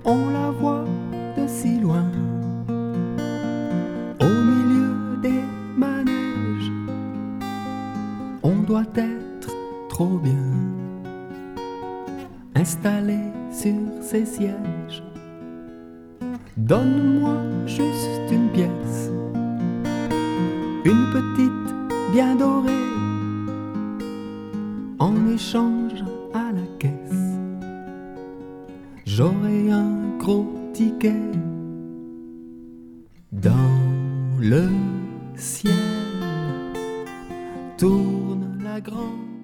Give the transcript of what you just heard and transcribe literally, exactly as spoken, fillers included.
on la voit de si loin, au milieu des manèges. On doit être trop bien installé sur ces sièges. Donne-moi juste une pièce, une petite bien dorée, en échange à la caisse, j'aurai un gros ticket. Dans le ciel tourne la grande